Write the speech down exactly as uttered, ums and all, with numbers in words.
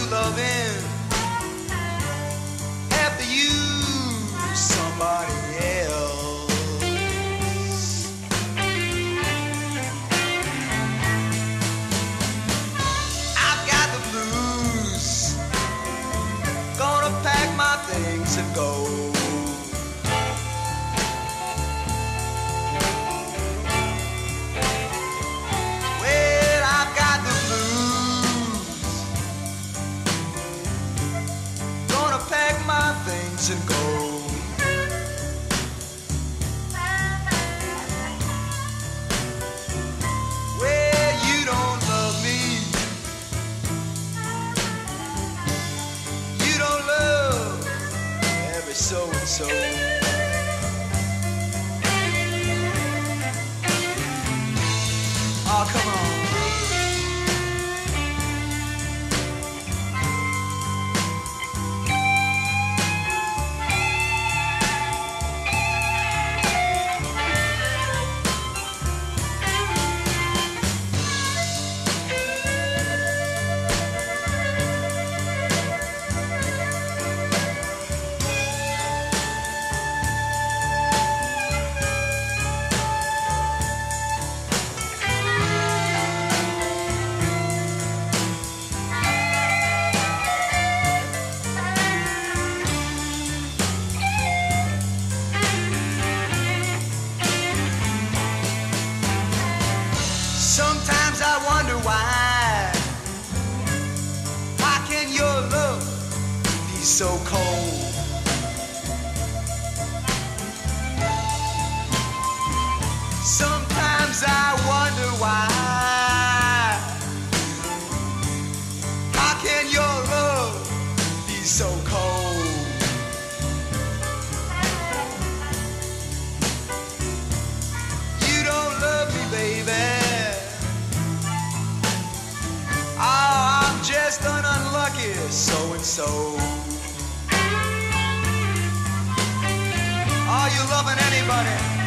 loving after you somebody else. I've got the blues, gonna pack my things and go. Well, I've got the blues, gonna pack my things and go. Well, you don't love me, you don't love every so and so. Oh, come on. Sometimes I wonder why. How can your love be so cold? Sometimes I wonder why. How can your love be so cold? You don't love me, baby. Oh, I'm just an unlucky so-and-so. Are you loving anybody?